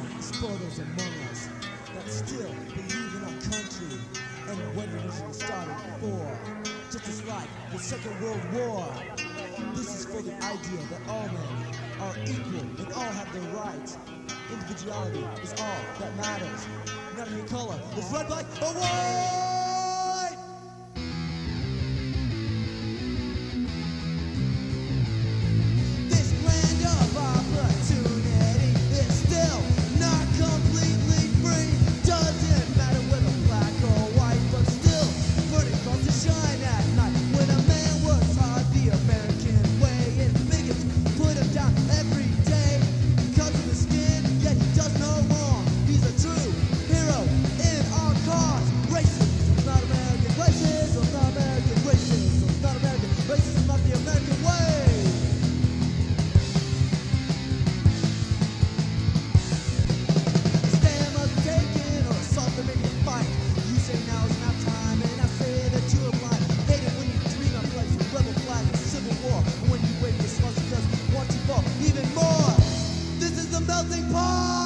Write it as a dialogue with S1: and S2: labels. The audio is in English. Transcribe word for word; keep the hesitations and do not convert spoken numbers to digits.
S1: For those among us that still believe in our country and when it originally started for, just as like the Second World War. This is for the idea that all men are equal and all have their rights. Individuality is all that matters. None of your color is red, black, or white. This land of opportunity is still not completely free. Doesn't matter whether black or white, but still burning cause to shine at night. When a man works hard the American way and bigots put him down every day because of his skin, yet he does no wrong. He's a true hero in our cause. Racism's not American. Racism's not American. Racism's not American. Racism's not the American way. Say now is not time, and I say that you're blind. Hate it when you dream of place with rebel flag and civil war. And when you wave your slugs, just want you fall even more. This is the melting pot.